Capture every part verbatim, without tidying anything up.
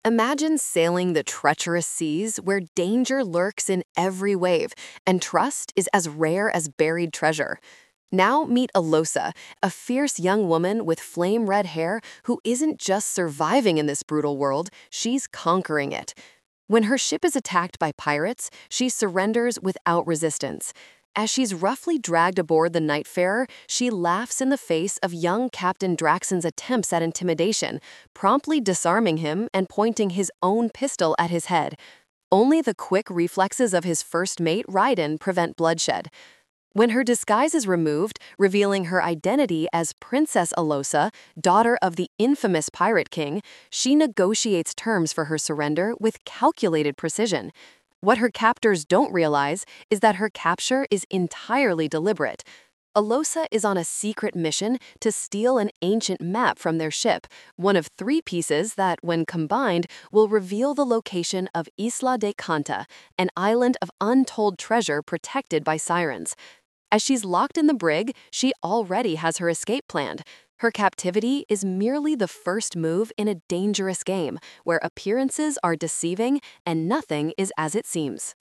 Imagine sailing the treacherous seas where danger lurks in every wave and trust is as rare as buried treasure. Now meet Alosa, a fierce young woman with flame red hair who isn't just surviving in this brutal world, she's conquering it. When her ship is attacked by pirates, she surrenders without resistance. As she's roughly dragged aboard the Nightfarer, she laughs in the face of young Captain Draxon's attempts at intimidation, promptly disarming him and pointing his own pistol at his head. Only the quick reflexes of his first mate, Raiden, prevent bloodshed. When her disguise is removed, revealing her identity as Princess Alosa, daughter of the infamous Pirate King, she negotiates terms for her surrender with calculated precision. What her captors don't realize is that her capture is entirely deliberate. Alosa is on a secret mission to steal an ancient map from their ship, one of three pieces that, when combined, will reveal the location of Isla de Canta, an island of untold treasure protected by sirens. As she's locked in the brig, she already has her escape planned. Her captivity is merely the first move in a dangerous game, where appearances are deceiving and nothing is as it seems.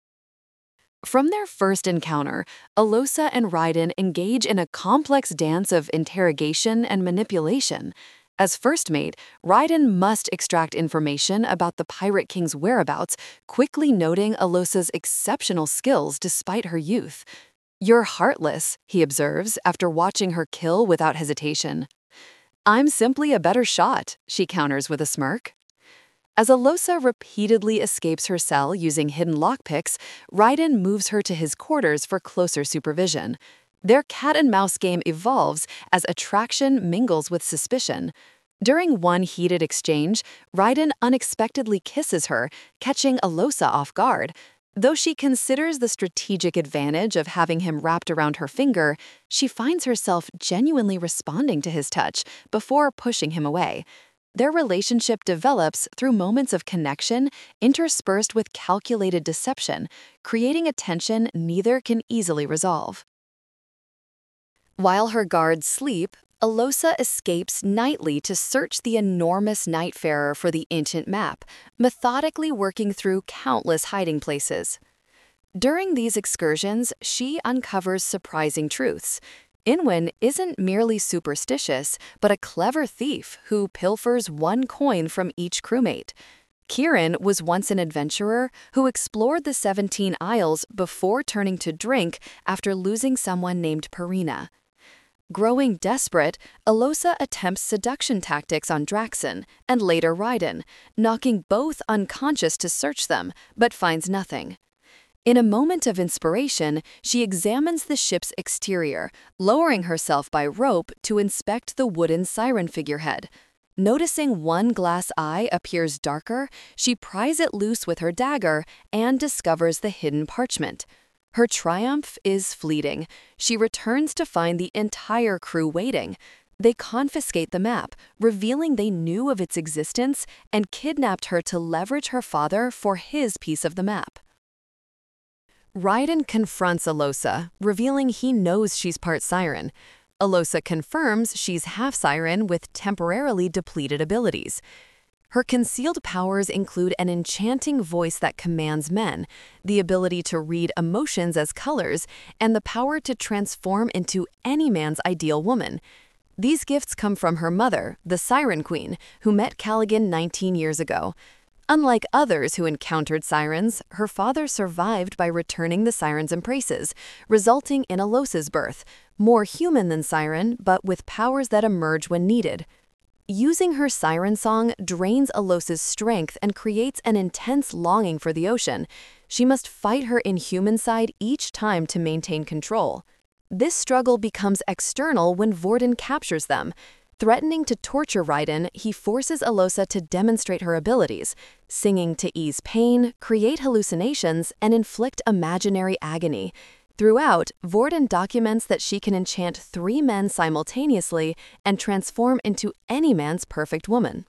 From their first encounter, Alosa and Raiden engage in a complex dance of interrogation and manipulation. As first mate, Raiden must extract information about the Pirate King's whereabouts, quickly noting Alosa's exceptional skills despite her youth. "You're heartless," he observes after watching her kill without hesitation. "I'm simply a better shot," she counters with a smirk. As Alosa repeatedly escapes her cell using hidden lockpicks, Raiden moves her to his quarters for closer supervision. Their cat-and-mouse game evolves as attraction mingles with suspicion. During one heated exchange, Raiden unexpectedly kisses her, catching Alosa off guard. Though she considers the strategic advantage of having him wrapped around her finger, she finds herself genuinely responding to his touch before pushing him away. Their relationship develops through moments of connection interspersed with calculated deception, creating a tension neither can easily resolve. While her guards sleep, Alosa escapes nightly to search the enormous Nightfarer for the ancient map, methodically working through countless hiding places. During these excursions, she uncovers surprising truths. Inwin isn't merely superstitious, but a clever thief who pilfers one coin from each crewmate. Kirin was once an adventurer who explored the Seventeen Isles before turning to drink after losing someone named Purina. Growing desperate, Alosa attempts seduction tactics on Draxon and later Raiden, knocking both unconscious to search them, but finds nothing. In a moment of inspiration, she examines the ship's exterior, lowering herself by rope to inspect the wooden siren figurehead. Noticing one glass eye appears darker, she pries it loose with her dagger and discovers the hidden parchment. Her triumph is fleeting. She returns to find the entire crew waiting. They confiscate the map, revealing they knew of its existence and kidnapped her to leverage her father for his piece of the map. Raiden confronts Alosa, revealing he knows she's part siren. Alosa confirms she's half siren with temporarily depleted abilities. Her concealed powers include an enchanting voice that commands men, the ability to read emotions as colors, and the power to transform into any man's ideal woman. These gifts come from her mother, the Siren Queen, who met Callaghan nineteen years ago. Unlike others who encountered sirens, her father survived by returning the siren's embraces, resulting in Alosa's birth, more human than siren, but with powers that emerge when needed. Using her siren song drains Alosa's strength and creates an intense longing for the ocean. She must fight her inhuman side each time to maintain control. This struggle becomes external when Vorden captures them. Threatening to torture Raiden, he forces Alosa to demonstrate her abilities, singing to ease pain, create hallucinations, and inflict imaginary agony. Throughout, Vorden documents that she can enchant three men simultaneously and transform into any man's perfect woman.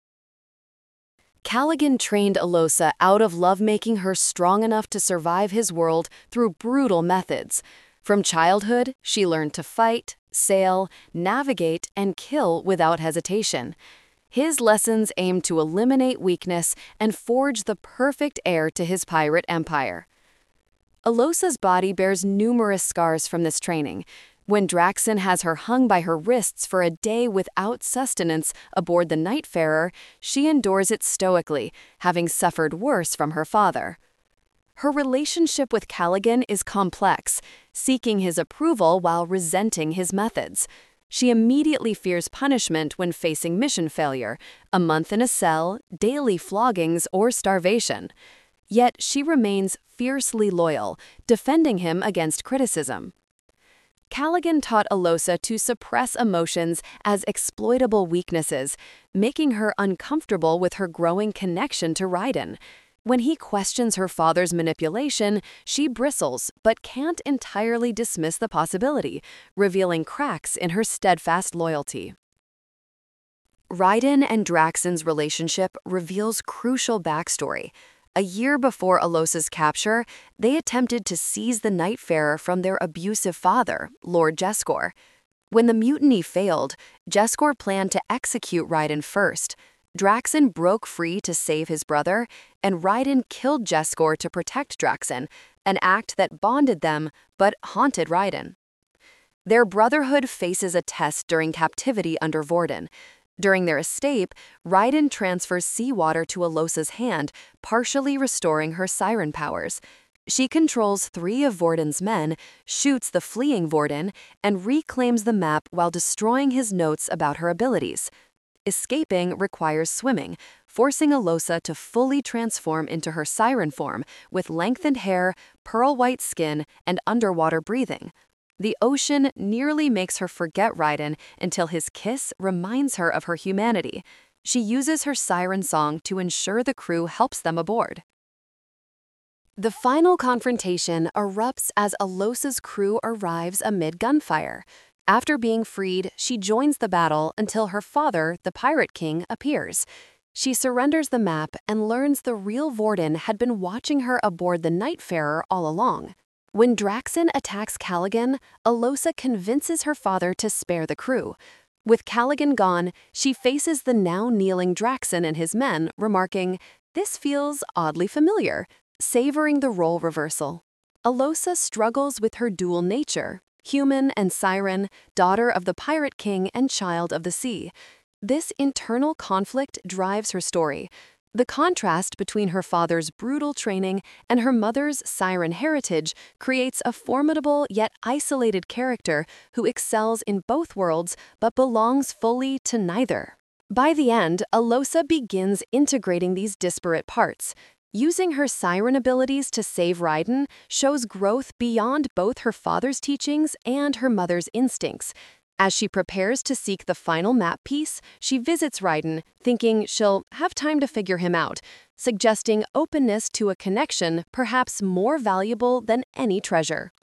Callaghan trained Alosa out of love, making her strong enough to survive his world through brutal methods. From childhood, she learned to fight, sail, navigate, and kill without hesitation. His lessons aim to eliminate weakness and forge the perfect heir to his pirate empire. Alosa's body bears numerous scars from this training. When Draxen has her hung by her wrists for a day without sustenance aboard the Nightfarer, she endures it stoically, having suffered worse from her father. Her relationship with Callaghan is complex, seeking his approval while resenting his methods. She immediately fears punishment when facing mission failure, a month in a cell, daily floggings, or starvation. Yet she remains fiercely loyal, defending him against criticism. Callaghan taught Alosa to suppress emotions as exploitable weaknesses, making her uncomfortable with her growing connection to Raiden. When he questions her father's manipulation, she bristles but can't entirely dismiss the possibility, revealing cracks in her steadfast loyalty. Raiden and Draxen's relationship reveals crucial backstory. A year before Alosa's capture, they attempted to seize the Nightfarer from their abusive father, Lord Jescor. When the mutiny failed, Jescor planned to execute Raiden first. Draxen broke free to save his brother, and Raiden killed Jescor to protect Draxen, an act that bonded them but haunted Raiden. Their brotherhood faces a test during captivity under Vorden. During their escape, Raiden transfers seawater to Alosa's hand, partially restoring her siren powers. She controls three of Vorden's men, shoots the fleeing Vorden, and reclaims the map while destroying his notes about her abilities. Escaping requires swimming, forcing Alosa to fully transform into her siren form with lengthened hair, pearl-white skin, and underwater breathing. The ocean nearly makes her forget Raiden until his kiss reminds her of her humanity. She uses her siren song to ensure the crew helps them aboard. The final confrontation erupts as Alosa's crew arrives amid gunfire. After being freed, she joins the battle until her father, the Pirate King, appears. She surrenders the map and learns the real Vorden had been watching her aboard the Nightfarer all along. When Draxen attacks Callaghan, Alosa convinces her father to spare the crew. With Callaghan gone, she faces the now kneeling Draxen and his men, remarking, "This feels oddly familiar," savoring the role reversal. Alosa struggles with her dual nature, human and siren, daughter of the Pirate King and child of the sea. This internal conflict drives her story. The contrast between her father's brutal training and her mother's siren heritage creates a formidable yet isolated character who excels in both worlds but belongs fully to neither. By the end, Alosa begins integrating these disparate parts. Using her siren abilities to save Raiden shows growth beyond both her father's teachings and her mother's instincts. As she prepares to seek the final map piece, she visits Raiden, thinking she'll have time to figure him out, suggesting openness to a connection perhaps more valuable than any treasure.